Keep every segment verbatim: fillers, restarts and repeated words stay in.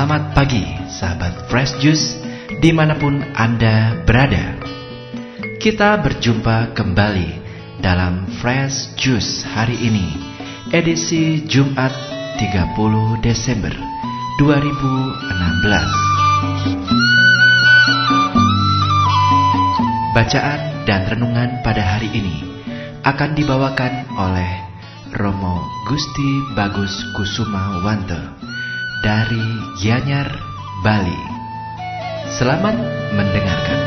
Selamat pagi, sahabat Fresh Juice, dimanapun Anda berada. Kita berjumpa kembali dalam Fresh Juice hari ini, edisi Jumat tiga puluh Desember dua ribu enam belas. Bacaan dan renungan pada hari ini akan dibawakan oleh Romo Gusti Bagus Kusuma Wanto dari Gianyar, Bali. Selamat mendengarkan.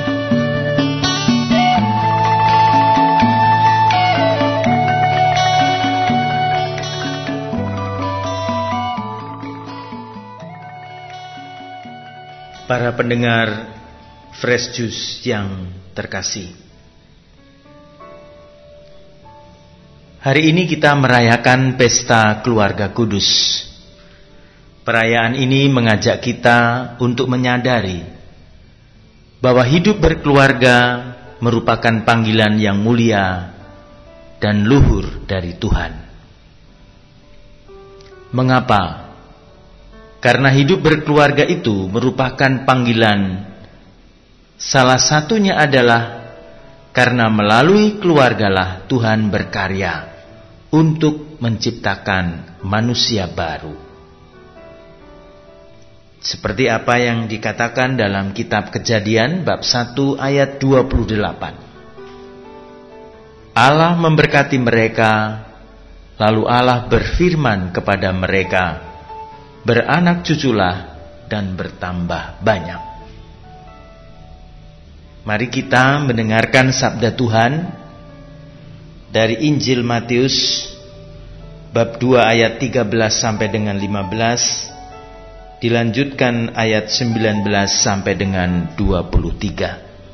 Para pendengar Fresh Juice yang terkasih, hari ini kita merayakan pesta keluarga kudus. Perayaan ini mengajak kita untuk menyadari bahwa hidup berkeluarga merupakan panggilan yang mulia dan luhur dari Tuhan. Mengapa? Karena hidup berkeluarga itu merupakan panggilan. Salah satunya adalah karena melalui keluargalah Tuhan berkarya untuk menciptakan manusia baru. Seperti apa yang dikatakan dalam kitab Kejadian bab satu ayat dua puluh delapan. Allah memberkati mereka, lalu Allah berfirman kepada mereka, beranak cuculah dan bertambah banyak. Mari kita mendengarkan sabda Tuhan dari Injil Matius bab dua ayat tiga belas sampai dengan lima belas. Dilanjutkan ayat sembilan belas sampai dengan dua puluh tiga.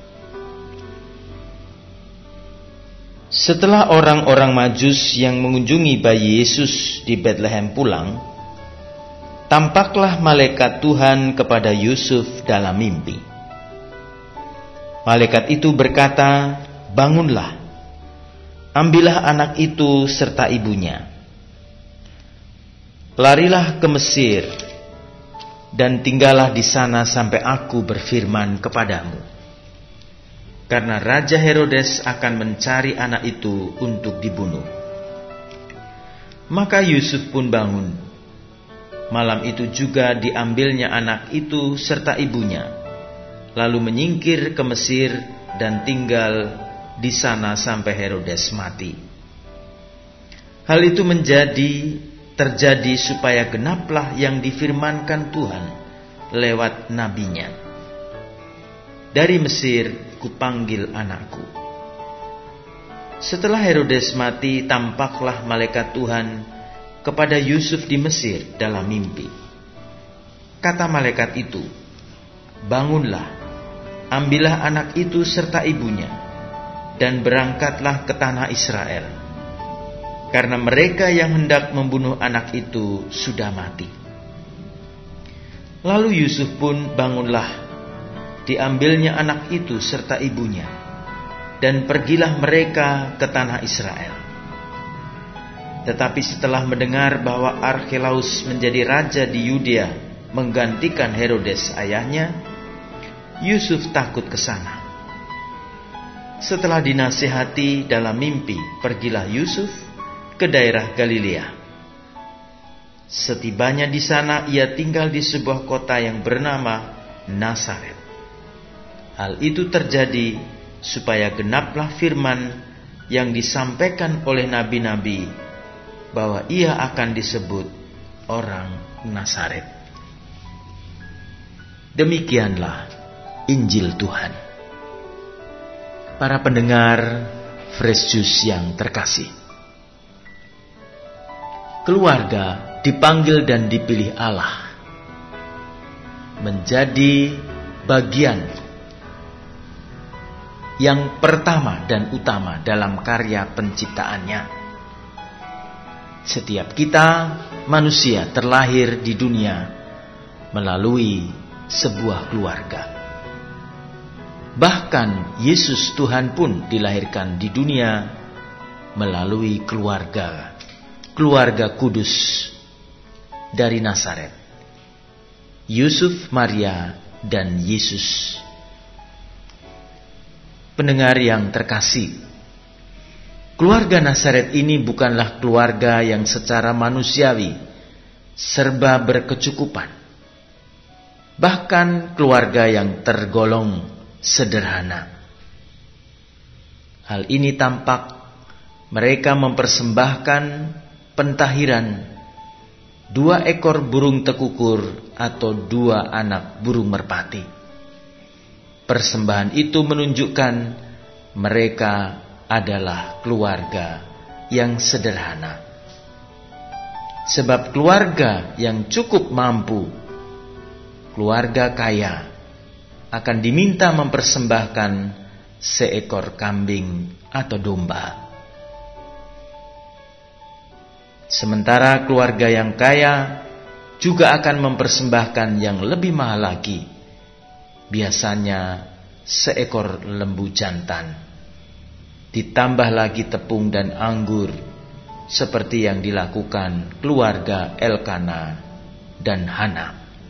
Setelah orang-orang Majus yang mengunjungi bayi Yesus di Betlehem pulang, tampaklah malaikat Tuhan kepada Yusuf dalam mimpi. Malaikat itu berkata, "Bangunlah, ambillah anak itu serta ibunya. Larilah ke Mesir, dan tinggallah di sana sampai aku berfirman kepadamu. Karena Raja Herodes akan mencari anak itu untuk dibunuh." Maka Yusuf pun bangun. Malam itu juga diambilnya anak itu serta ibunya, lalu menyingkir ke Mesir dan tinggal di sana sampai Herodes mati. Hal itu menjadi terjadi supaya genaplah yang difirmankan Tuhan lewat nabinya, "Dari Mesir kupanggil anakku." Setelah Herodes mati, tampaklah malaikat Tuhan kepada Yusuf di Mesir dalam mimpi. Kata malaikat itu, "Bangunlah, ambillah anak itu serta ibunya, dan berangkatlah ke tanah Israel, karena mereka yang hendak membunuh anak itu sudah mati." Lalu Yusuf pun bangunlah, diambilnya anak itu serta ibunya, dan pergilah mereka ke tanah Israel. Tetapi setelah mendengar bahwa Arkhelaus menjadi raja di Yudea menggantikan Herodes ayahnya, Yusuf takut ke sana. Setelah dinasihati dalam mimpi, pergilah Yusuf ke daerah Galilea. Setibanya di sana, ia tinggal di sebuah kota yang bernama Nazaret. Hal itu terjadi supaya genaplah firman yang disampaikan oleh nabi-nabi, bahwa ia akan disebut orang Nazaret. Demikianlah Injil Tuhan. Para pendengar Fresh Juice yang terkasih, keluarga dipanggil dan dipilih Allah menjadi bagian yang pertama dan utama dalam karya penciptaannya. Setiap kita manusia terlahir di dunia melalui sebuah keluarga. Bahkan Yesus Tuhan pun dilahirkan di dunia melalui keluarga, keluarga kudus dari Nazaret. Yusuf, Maria, dan Yesus. Pendengar yang terkasih, keluarga Nazaret ini bukanlah keluarga yang secara manusiawi serba berkecukupan. Bahkan keluarga yang tergolong sederhana. Hal ini tampak mereka mempersembahkan pentahiran dua ekor burung tekukur atau dua anak burung merpati. Persembahan itu menunjukkan mereka adalah keluarga yang sederhana. Sebab keluarga yang cukup mampu, keluarga kaya, akan diminta mempersembahkan seekor kambing atau domba. Sementara keluarga yang kaya juga akan mempersembahkan yang lebih mahal lagi, biasanya seekor lembu jantan, ditambah lagi tepung dan anggur, seperti yang dilakukan keluarga Elkana dan Hana.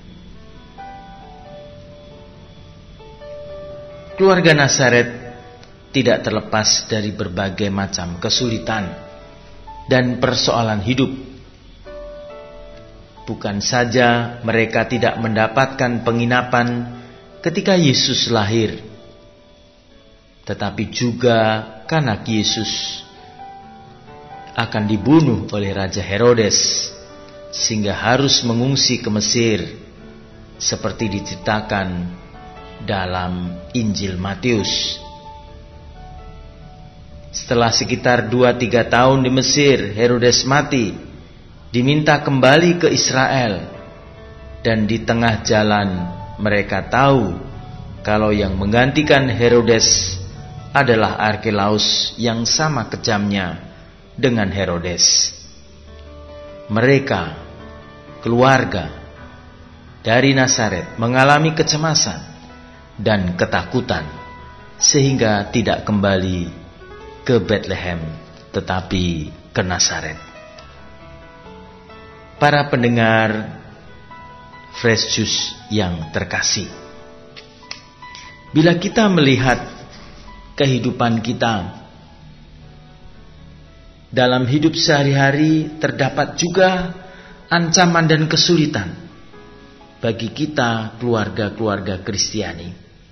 Keluarga Nazaret tidak terlepas dari berbagai macam kesulitan dan persoalan hidup. Bukan saja mereka tidak mendapatkan penginapan ketika Yesus lahir, tetapi juga kanak Yesus akan dibunuh oleh Raja Herodes, sehingga harus mengungsi ke Mesir, seperti diceritakan dalam Injil Matius. Setelah sekitar dua tiga tahun di Mesir, Herodes mati, diminta kembali ke Israel, dan di tengah jalan mereka tahu kalau yang menggantikan Herodes adalah Arkelaus yang sama kejamnya dengan Herodes. Mereka, keluarga dari Nazaret, mengalami kecemasan dan ketakutan sehingga tidak kembali ke Bethlehem tetapi ke Nazaret. Para pendengar Fresh Juice yang terkasih, bila kita melihat kehidupan kita, dalam hidup sehari-hari terdapat juga ancaman dan kesulitan bagi kita keluarga-keluarga Kristiani.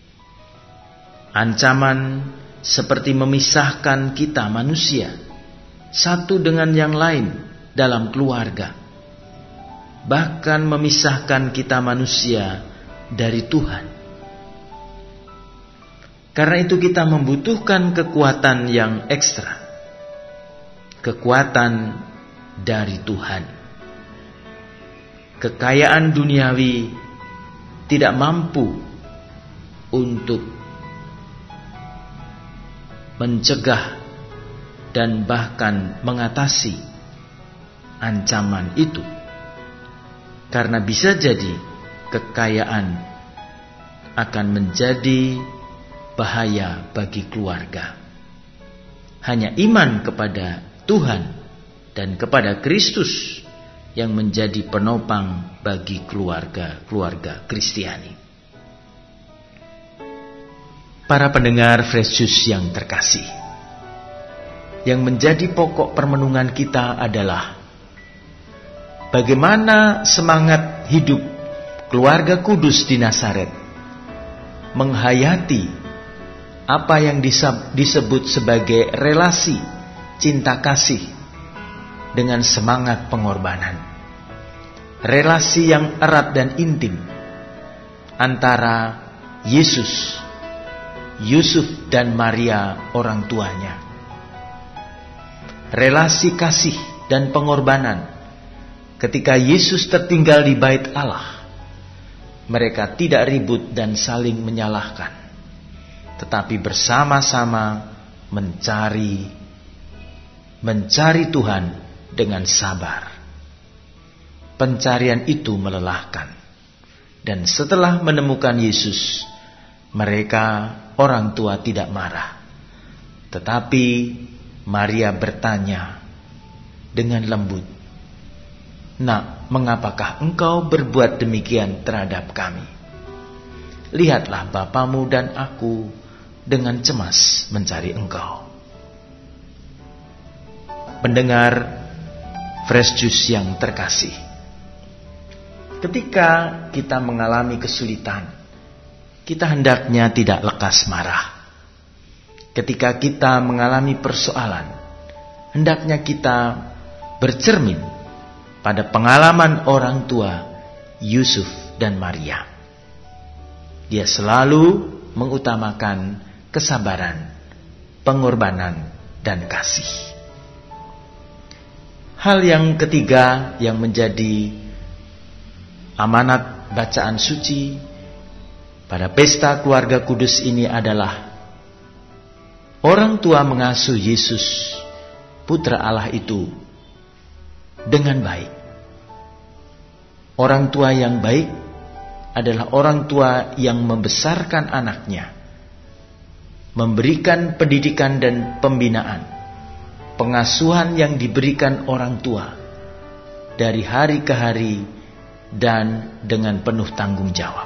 Ancaman seperti memisahkan kita manusia satu dengan yang lain dalam keluarga, bahkan memisahkan kita manusia dari Tuhan. Karena itu kita membutuhkan kekuatan yang ekstra, kekuatan dari Tuhan. Kekayaan duniawi tidak mampu untuk mencegah dan bahkan mengatasi ancaman itu. Karena bisa jadi kekayaan akan menjadi bahaya bagi keluarga. Hanya iman kepada Tuhan dan kepada Kristus yang menjadi penopang bagi keluarga-keluarga Kristiani. Para pendengar Fresh Juice yang terkasih, yang menjadi pokok permenungan kita adalah bagaimana semangat hidup keluarga kudus di Nazaret menghayati apa yang disebut sebagai relasi cinta kasih dengan semangat pengorbanan. Relasi yang erat dan intim antara Yesus, Yusuf dan Maria orang tuanya. Relasi kasih dan pengorbanan ketika Yesus tertinggal di bait Allah. Mereka tidak ribut dan saling menyalahkan, tetapi bersama-sama mencari mencari Tuhan dengan sabar. Pencarian itu melelahkan, dan setelah menemukan Yesus, mereka orang tua tidak marah, tetapi Maria bertanya dengan lembut, "Nak, mengapakah engkau berbuat demikian terhadap kami? Lihatlah bapamu dan aku dengan cemas mencari engkau." Pendengar Fresh Juice yang terkasih, ketika kita mengalami kesulitan, kita hendaknya tidak lekas marah. Ketika kita mengalami persoalan, hendaknya kita bercermin pada pengalaman orang tua Yusuf dan Maria. Dia selalu mengutamakan kesabaran, pengorbanan, dan kasih. Hal yang ketiga yang menjadi amanat bacaan suci pada pesta keluarga kudus ini adalah orang tua mengasuh Yesus, Putra Allah itu, dengan baik. Orang tua yang baik adalah orang tua yang membesarkan anaknya, memberikan pendidikan dan pembinaan, pengasuhan yang diberikan orang tua dari hari ke hari dan dengan penuh tanggung jawab.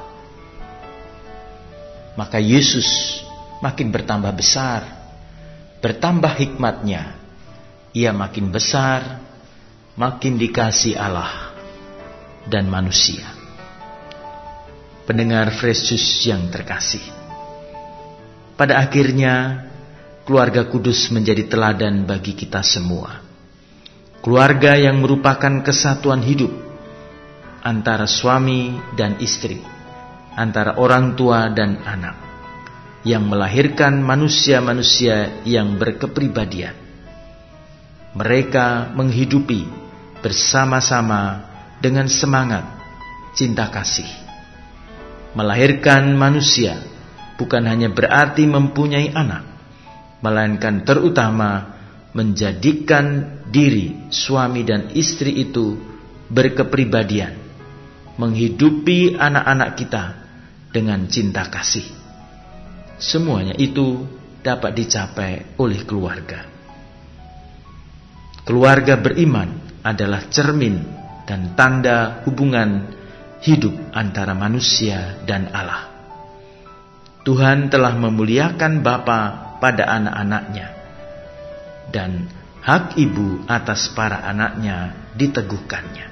Maka Yesus makin bertambah besar, bertambah hikmatnya. Ia makin besar, makin dikasih Allah dan manusia. Pendengar Fresh Juice yang terkasih, pada akhirnya keluarga kudus menjadi teladan bagi kita semua. Keluarga yang merupakan kesatuan hidup antara suami dan istri, antara orang tua dan anak, yang melahirkan manusia-manusia yang berkepribadian. Mereka menghidupi bersama-sama dengan semangat cinta kasih. Melahirkan manusia bukan hanya berarti mempunyai anak, melainkan terutama menjadikan diri suami dan istri itu berkepribadian, menghidupi anak-anak kita dengan cinta kasih. Semuanya itu dapat dicapai oleh keluarga. Keluarga beriman adalah cermin dan tanda hubungan hidup antara manusia dan Allah. Tuhan telah memuliakan Bapa pada anak-anaknya, dan hak ibu atas para anaknya diteguhkannya.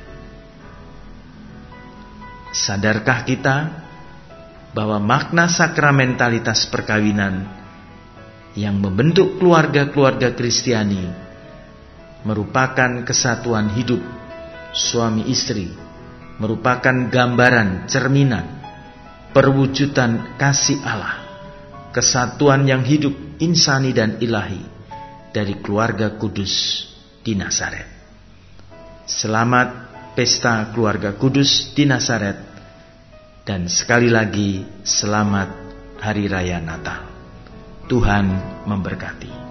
Sadarkah kita bahwa makna sakramentalitas perkawinan yang membentuk keluarga-keluarga Kristiani merupakan kesatuan hidup suami istri, merupakan gambaran cerminan perwujudan kasih Allah, kesatuan yang hidup insani dan ilahi dari keluarga kudus di Nazaret. Selamat pesta keluarga kudus di Nazaret, dan sekali lagi selamat Hari Raya Natal. Tuhan memberkati.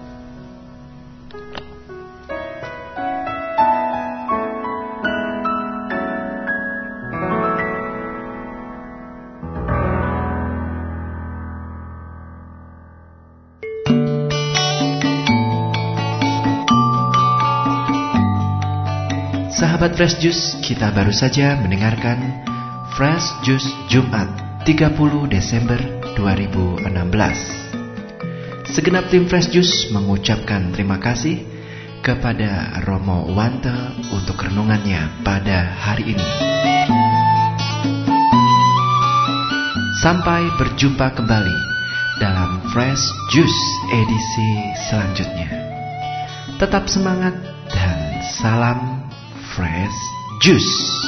Sahabat Fresh Juice, kita baru saja mendengarkan Fresh Juice Jumat tiga puluh Desember dua ribu enam belas. Segenap tim Fresh Juice mengucapkan terima kasih kepada Romo Wante untuk renungannya pada hari ini. Sampai berjumpa kembali dalam Fresh Juice edisi selanjutnya. Tetap semangat dan salam Fresh Juice.